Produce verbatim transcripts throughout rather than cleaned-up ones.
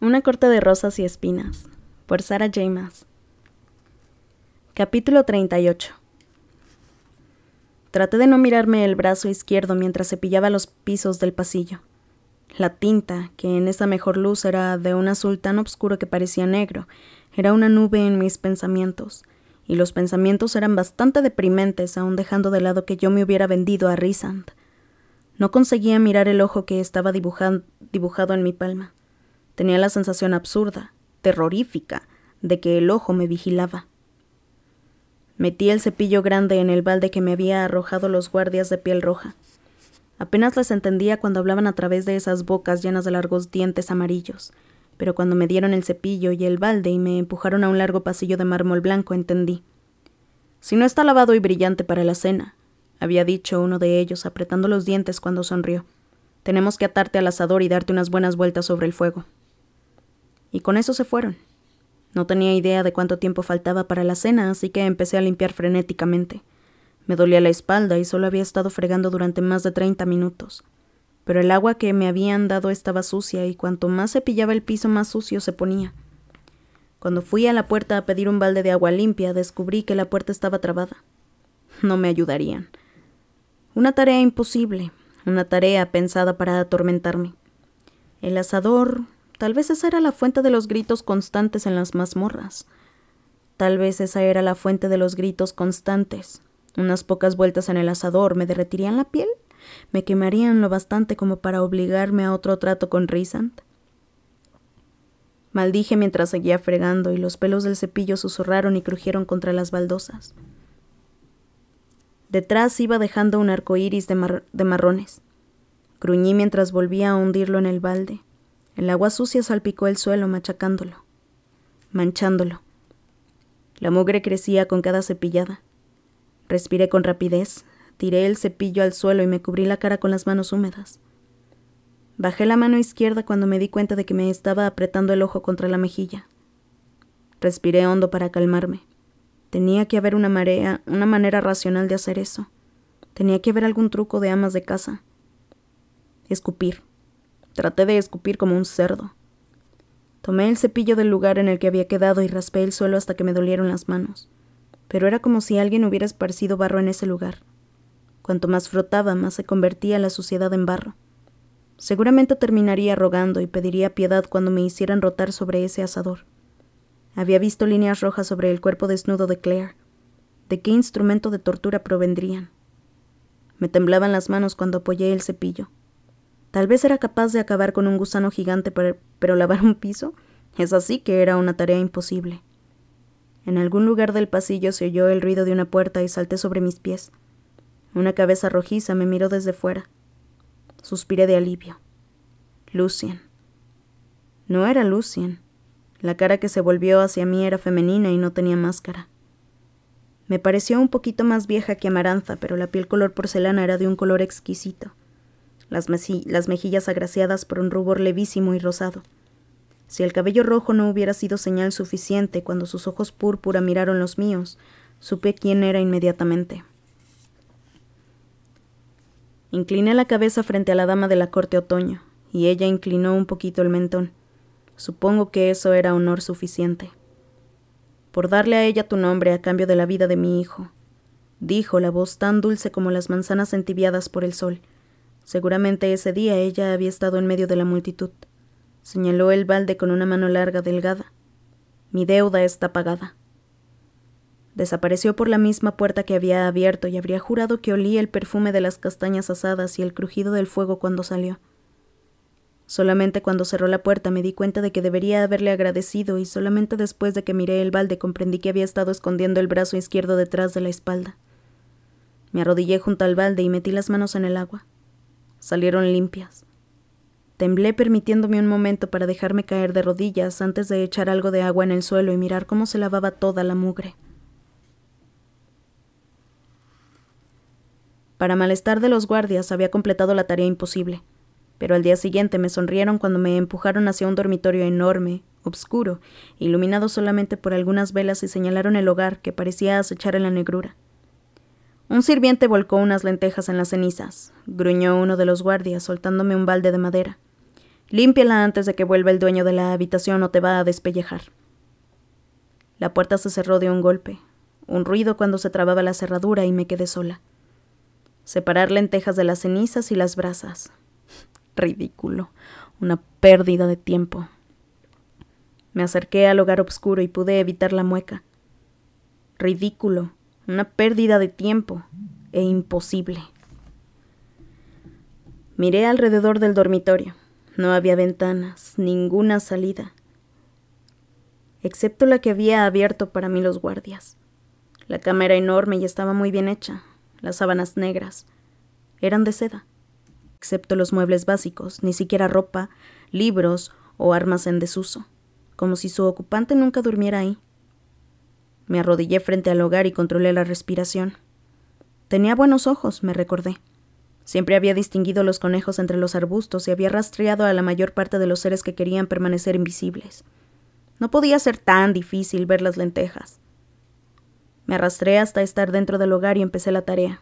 Una corte de rosas y espinas, por Sarah J. Maas. Capítulo treinta y ocho. Traté de no mirarme el brazo izquierdo mientras cepillaba los pisos del pasillo. La tinta, que en esa mejor luz era de un azul tan oscuro que parecía negro, era una nube en mis pensamientos, y los pensamientos eran bastante deprimentes, aun dejando de lado que yo me hubiera vendido a Rhysand. No conseguía mirar el ojo que estaba dibujan- dibujado en mi palma. Tenía la sensación absurda, terrorífica, de que el ojo me vigilaba. Metí el cepillo grande en el balde que me había arrojado los guardias de piel roja. Apenas les entendía cuando hablaban a través de esas bocas llenas de largos dientes amarillos, pero cuando me dieron el cepillo y el balde y me empujaron a un largo pasillo de mármol blanco, entendí. «Si no está lavado y brillante para la cena», había dicho uno de ellos apretando los dientes cuando sonrió. «Tenemos que atarte al asador y darte unas buenas vueltas sobre el fuego». Y con eso se fueron. No tenía idea de cuánto tiempo faltaba para la cena, así que empecé a limpiar frenéticamente. Me dolía la espalda y solo había estado fregando durante más de treinta minutos. Pero el agua que me habían dado estaba sucia y cuanto más cepillaba el piso, más sucio se ponía. Cuando fui a la puerta a pedir un balde de agua limpia, descubrí que la puerta estaba trabada. No me ayudarían. Una tarea imposible, una tarea pensada para atormentarme. El asador... Tal vez esa era la fuente de los gritos constantes en las mazmorras. Tal vez esa era la fuente de los gritos constantes. Unas pocas vueltas en el asador me derretirían la piel, me quemarían lo bastante como para obligarme a otro trato con Rhysand. Maldije mientras seguía fregando y los pelos del cepillo susurraron y crujieron contra las baldosas. Detrás iba dejando un arco iris de, mar- de marrones. Gruñí mientras volvía a hundirlo en el balde. El agua sucia salpicó el suelo machacándolo, manchándolo. La mugre crecía con cada cepillada. Respiré con rapidez, tiré el cepillo al suelo y me cubrí la cara con las manos húmedas. Bajé la mano izquierda cuando me di cuenta de que me estaba apretando el ojo contra la mejilla. Respiré hondo para calmarme. Tenía que haber una marea, una manera racional de hacer eso. Tenía que haber algún truco de amas de casa. Escupir. Traté de escupir como un cerdo. Tomé el cepillo del lugar en el que había quedado y raspé el suelo hasta que me dolieron las manos. Pero era como si alguien hubiera esparcido barro en ese lugar. Cuanto más frotaba, más se convertía la suciedad en barro. Seguramente terminaría rogando y pediría piedad cuando me hicieran rotar sobre ese asador. Había visto líneas rojas sobre el cuerpo desnudo de Claire. ¿De qué instrumento de tortura provendrían? Me temblaban las manos cuando apoyé el cepillo. Tal vez era capaz de acabar con un gusano gigante, pero lavar un piso, esa sí que era una tarea imposible. En algún lugar del pasillo se oyó el ruido de una puerta y salté sobre mis pies. Una cabeza rojiza me miró desde fuera. Suspiré de alivio. Lucien. No era Lucien. La cara que se volvió hacia mí era femenina y no tenía máscara. Me pareció un poquito más vieja que Amarantha, pero la piel color porcelana era de un color exquisito. Las, mesi- las mejillas agraciadas por un rubor levísimo y rosado. Si el cabello rojo no hubiera sido señal suficiente, cuando sus ojos púrpura miraron los míos, supe quién era inmediatamente. Incliné la cabeza frente a la dama de la corte otoño, y ella inclinó un poquito el mentón. Supongo que eso era honor suficiente. «Por darle a ella tu nombre a cambio de la vida de mi hijo», dijo la voz tan dulce como las manzanas entibiadas por el sol. Seguramente ese día ella había estado en medio de la multitud. Señaló el balde con una mano larga, delgada. «Mi deuda está pagada». Desapareció por la misma puerta que había abierto y habría jurado que olía el perfume de las castañas asadas y el crujido del fuego cuando salió. Solamente cuando cerró la puerta me di cuenta de que debería haberle agradecido y solamente después de que miré el balde comprendí que había estado escondiendo el brazo izquierdo detrás de la espalda. Me arrodillé junto al balde y metí las manos en el agua. Salieron limpias. Temblé permitiéndome un momento para dejarme caer de rodillas antes de echar algo de agua en el suelo y mirar cómo se lavaba toda la mugre. Para malestar de los guardias había completado la tarea imposible, pero al día siguiente me sonrieron cuando me empujaron hacia un dormitorio enorme, oscuro, iluminado solamente por algunas velas y señalaron el hogar que parecía acechar en la negrura. Un sirviente volcó unas lentejas en las cenizas, gruñó uno de los guardias soltándome un balde de madera. Límpiala antes de que vuelva el dueño de la habitación o te va a despellejar. La puerta se cerró de un golpe, un ruido cuando se trababa la cerradura y me quedé sola. Separar lentejas de las cenizas y las brasas. Ridículo, una pérdida de tiempo. Me acerqué al hogar oscuro y pude evitar la mueca. Ridículo, una pérdida de tiempo e imposible. Miré alrededor del dormitorio. No había ventanas, ninguna salida, excepto la que había abierto para mí los guardias. La cama era enorme y estaba muy bien hecha. Las sábanas negras eran de seda, excepto los muebles básicos, ni siquiera ropa, libros o armas en desuso, como si su ocupante nunca durmiera ahí. Me arrodillé frente al hogar y controlé la respiración. Tenía buenos ojos, me recordé. Siempre había distinguido los conejos entre los arbustos y había rastreado a la mayor parte de los seres que querían permanecer invisibles. No podía ser tan difícil ver las lentejas. Me arrastré hasta estar dentro del hogar y empecé la tarea.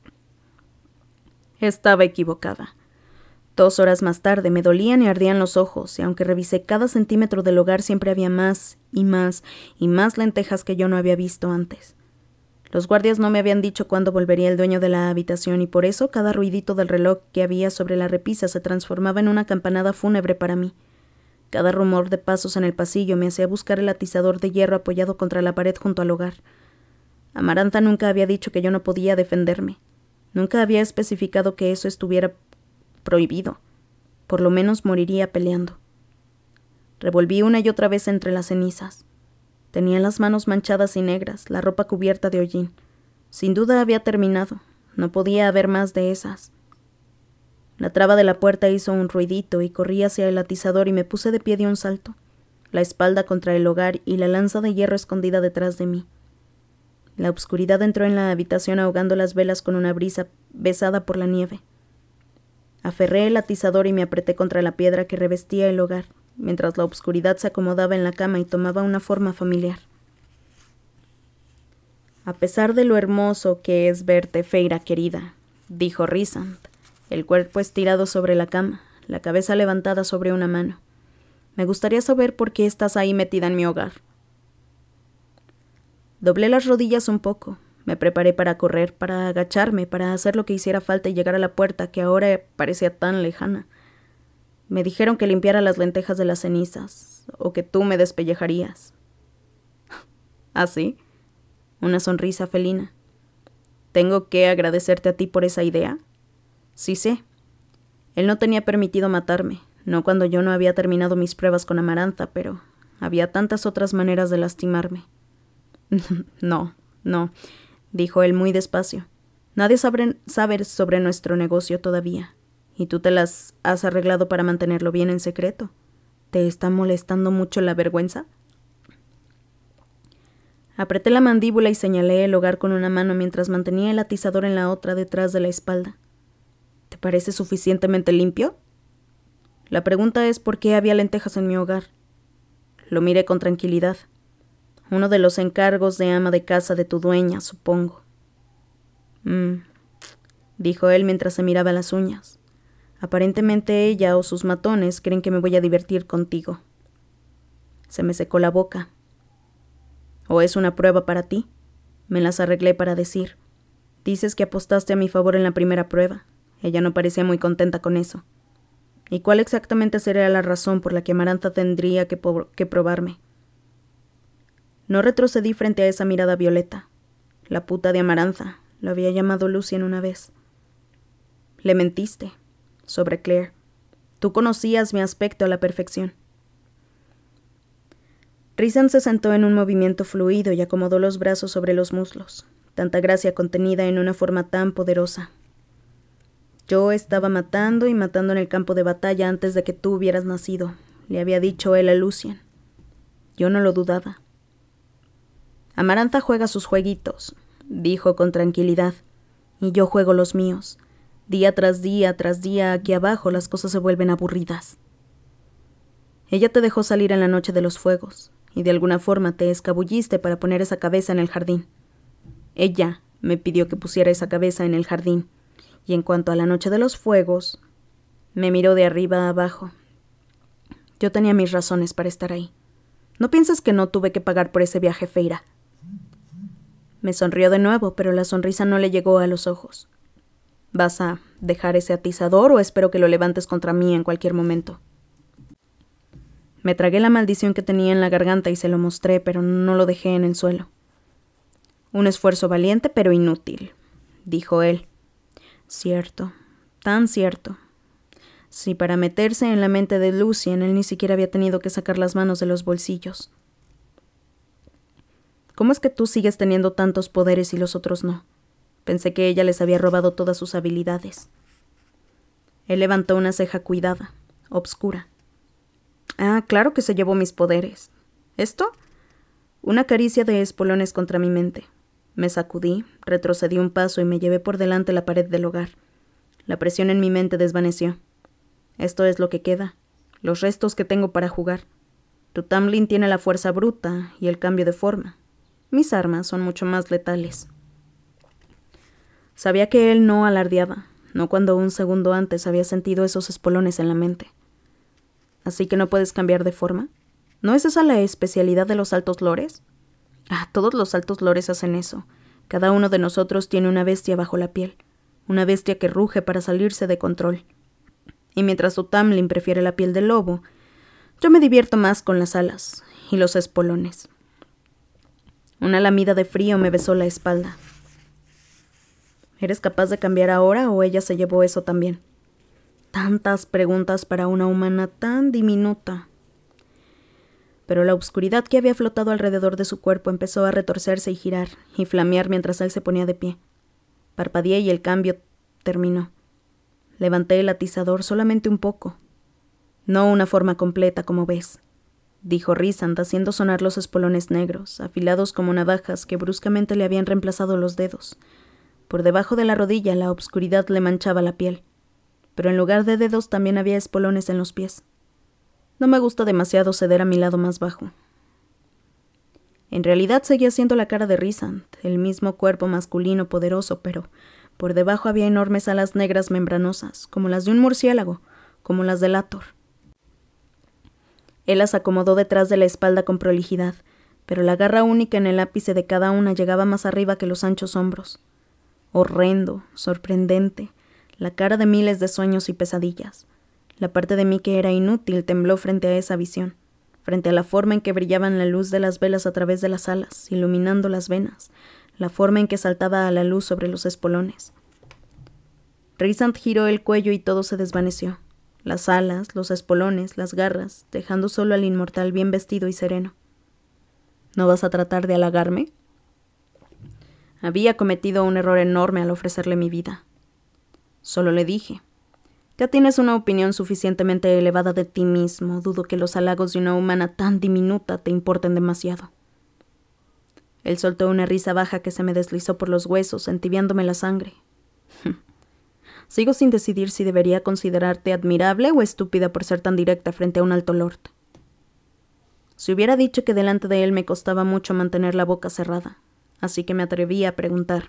Estaba equivocada. Dos horas más tarde me dolían y ardían los ojos, y aunque revisé cada centímetro del hogar siempre había más y más y más lentejas que yo no había visto antes. Los guardias no me habían dicho cuándo volvería el dueño de la habitación y por eso cada ruidito del reloj que había sobre la repisa se transformaba en una campanada fúnebre para mí. Cada rumor de pasos en el pasillo me hacía buscar el atizador de hierro apoyado contra la pared junto al hogar. Amaranta nunca había dicho que yo no podía defenderme. Nunca había especificado que eso estuviera prohibido. Por lo menos moriría peleando. Revolví una y otra vez entre las cenizas. Tenía las manos manchadas y negras, la ropa cubierta de hollín. Sin duda había terminado. No podía haber más de esas. La traba de la puerta hizo un ruidito y corrí hacia el atizador y me puse de pie de un salto, la espalda contra el hogar y la lanza de hierro escondida detrás de mí. La obscuridad entró en la habitación ahogando las velas con una brisa besada por la nieve. Aferré el atizador y me apreté contra la piedra que revestía el hogar, mientras la obscuridad se acomodaba en la cama y tomaba una forma familiar. A pesar de lo hermoso que es verte, Feira querida, dijo Rhysand, el cuerpo estirado sobre la cama, la cabeza levantada sobre una mano. Me gustaría saber por qué estás ahí metida en mi hogar. Doblé las rodillas un poco. Me preparé para correr, para agacharme, para hacer lo que hiciera falta y llegar a la puerta que ahora parecía tan lejana. Me dijeron que limpiara las lentejas de las cenizas, o que tú me despellejarías. ¿Ah, sí? Una sonrisa felina. ¿Tengo que agradecerte a ti por esa idea? Sí sé. Él no tenía permitido matarme, no cuando yo no había terminado mis pruebas con Amaranta, pero había tantas otras maneras de lastimarme. No, no, dijo él muy despacio. Nadie sabe, sabe sobre nuestro negocio todavía. ¿Y tú te las has arreglado para mantenerlo bien en secreto? ¿Te está molestando mucho la vergüenza? Apreté la mandíbula y señalé el hogar con una mano mientras mantenía el atizador en la otra detrás de la espalda. ¿Te parece suficientemente limpio? La pregunta es por qué había lentejas en mi hogar. Lo miré con tranquilidad. Uno de los encargos de ama de casa de tu dueña, supongo. Mm, dijo él mientras se miraba las uñas. Aparentemente ella o sus matones creen que me voy a divertir contigo. Se me secó la boca. ¿O es una prueba para ti? Me las arreglé para decir. Dices que apostaste a mi favor en la primera prueba. Ella no parecía muy contenta con eso. ¿Y cuál exactamente sería la razón por la que Amaranta tendría que, que probarme? No retrocedí frente a esa mirada violeta. La puta de Amaranta, lo había llamado Lucien una vez. Le mentiste sobre Claire. Tú conocías mi aspecto a la perfección. Rhysand se sentó en un movimiento fluido y acomodó los brazos sobre los muslos, tanta gracia contenida en una forma tan poderosa. Yo estaba matando y matando en el campo de batalla antes de que tú hubieras nacido, le había dicho él a Lucien. Yo no lo dudaba. Amaranta juega sus jueguitos, dijo con tranquilidad, y yo juego los míos. Día tras día tras día aquí abajo las cosas se vuelven aburridas. Ella te dejó salir en la noche de los fuegos, y de alguna forma te escabulliste para poner esa cabeza en el jardín. Ella me pidió que pusiera esa cabeza en el jardín, y en cuanto a la noche de los fuegos, me miró de arriba a abajo. Yo tenía mis razones para estar ahí. No pienses que no tuve que pagar por ese viaje, Feira. Me sonrió de nuevo, pero la sonrisa no le llegó a los ojos. ¿Vas a dejar ese atizador o espero que lo levantes contra mí en cualquier momento? Me tragué la maldición que tenía en la garganta y se lo mostré, pero no lo dejé en el suelo. Un esfuerzo valiente, pero inútil, dijo él. Cierto, tan cierto. Si para meterse en la mente de Lucien él ni siquiera había tenido que sacar las manos de los bolsillos. ¿Cómo es que tú sigues teniendo tantos poderes y los otros no? Pensé que ella les había robado todas sus habilidades. Él levantó una ceja cuidada, obscura. Ah, claro que se llevó mis poderes. ¿Esto? Una caricia de espolones contra mi mente. Me sacudí, retrocedí un paso y me llevé por delante la pared del hogar. La presión en mi mente desvaneció. Esto es lo que queda, los restos que tengo para jugar. Tu Tamlin tiene la fuerza bruta y el cambio de forma. Mis armas son mucho más letales. Sabía que él no alardeaba, no cuando un segundo antes había sentido esos espolones en la mente. ¿Así que no puedes cambiar de forma? ¿No es esa la especialidad de los altos lores? Ah, todos los altos lores hacen eso. Cada uno de nosotros tiene una bestia bajo la piel, una bestia que ruge para salirse de control. Y mientras tu Tamlin prefiere la piel del lobo, yo me divierto más con las alas y los espolones. Una lamida de frío me besó la espalda. ¿Eres capaz de cambiar ahora o ella se llevó eso también? Tantas preguntas para una humana tan diminuta. Pero la oscuridad que había flotado alrededor de su cuerpo empezó a retorcerse y girar, y flamear mientras él se ponía de pie. Parpadeé y el cambio terminó. Levanté el atizador solamente un poco. No una forma completa, como ves, dijo Rhysand, haciendo sonar los espolones negros, afilados como navajas que bruscamente le habían reemplazado los dedos. Por debajo de la rodilla la obscuridad le manchaba la piel, pero en lugar de dedos también había espolones en los pies. No me gusta demasiado ceder a mi lado más bajo. En realidad seguía siendo la cara de Rhysand, el mismo cuerpo masculino poderoso, pero por debajo había enormes alas negras membranosas, como las de un murciélago, como las del Hathor. Él las acomodó detrás de la espalda con prolijidad, pero la garra única en el ápice de cada una llegaba más arriba que los anchos hombros. Horrendo, sorprendente, la cara de miles de sueños y pesadillas. La parte de mí que era inútil tembló frente a esa visión, frente a la forma en que brillaban la luz de las velas a través de las alas, iluminando las venas, la forma en que saltaba a la luz sobre los espolones. Rhysand giró el cuello y todo se desvaneció. Las alas, los espolones, las garras, dejando solo al inmortal bien vestido y sereno. ¿No vas a tratar de halagarme? Había cometido un error enorme al ofrecerle mi vida. Solo le dije: ya tienes una opinión suficientemente elevada de ti mismo, dudo que los halagos de una humana tan diminuta te importen demasiado. Él soltó una risa baja que se me deslizó por los huesos, entibiándome la sangre. Sigo sin decidir si debería considerarte admirable o estúpida por ser tan directa frente a un alto lord. Si hubiera dicho que delante de él me costaba mucho mantener la boca cerrada, así que me atreví a preguntar: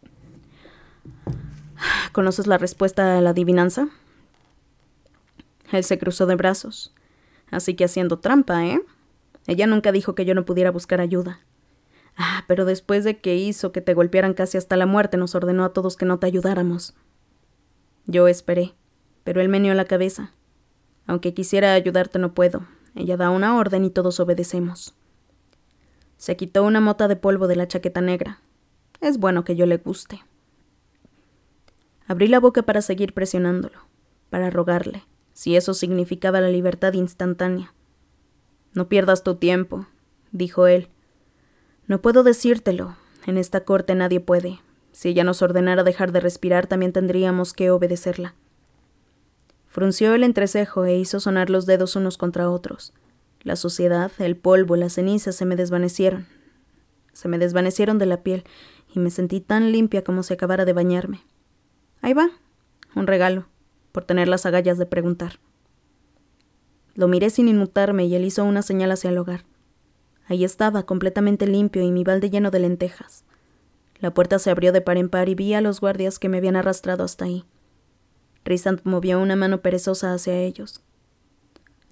¿conoces la respuesta a la adivinanza? Él se cruzó de brazos. Así que haciendo trampa, ¿eh? Ella nunca dijo que yo no pudiera buscar ayuda. Ah, pero después de que hizo que te golpearan casi hasta la muerte, nos ordenó a todos que no te ayudáramos. Yo esperé, pero él meneó la cabeza. Aunque quisiera ayudarte, no puedo. Ella da una orden y todos obedecemos. Se quitó una mota de polvo de la chaqueta negra. Es bueno que yo le guste. Abrí la boca para seguir presionándolo, para rogarle, si eso significaba la libertad instantánea. No pierdas tu tiempo, dijo él. No puedo decírtelo. En esta corte nadie puede. Si ella nos ordenara dejar de respirar, también tendríamos que obedecerla. Frunció el entrecejo e hizo sonar los dedos unos contra otros. La suciedad, el polvo, las cenizas se me desvanecieron. Se me desvanecieron de la piel y me sentí tan limpia como si acabara de bañarme. Ahí va, un regalo, por tener las agallas de preguntar. Lo miré sin inmutarme y él hizo una señal hacia el hogar. Ahí estaba, completamente limpio y mi balde lleno de lentejas. La puerta se abrió de par en par y vi a los guardias que me habían arrastrado hasta ahí. Rhysand movió una mano perezosa hacia ellos.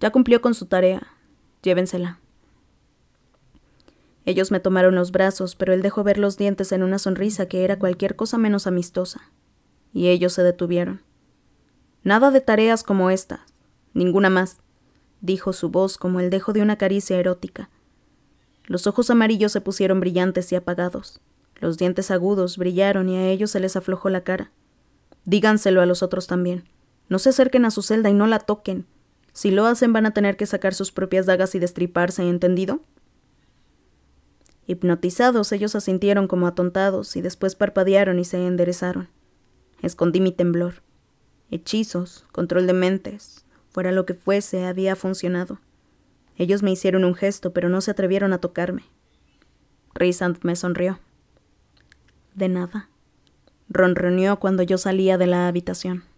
Ya cumplió con su tarea. Llévensela. Ellos me tomaron los brazos, pero él dejó ver los dientes en una sonrisa que era cualquier cosa menos amistosa. Y ellos se detuvieron. Nada de tareas como esta. Ninguna más, dijo su voz como el dejo de una caricia erótica. Los ojos amarillos se pusieron brillantes y apagados. Los dientes agudos brillaron y a ellos se les aflojó la cara. Díganselo a los otros también. No se acerquen a su celda y no la toquen. Si lo hacen van a tener que sacar sus propias dagas y destriparse, ¿entendido? Hipnotizados, ellos asintieron como atontados y después parpadearon y se enderezaron. Escondí mi temblor. Hechizos, control de mentes, fuera lo que fuese, había funcionado. Ellos me hicieron un gesto, pero no se atrevieron a tocarme. Rhysand me sonrió. De nada. Ronroneó cuando yo salía de la habitación.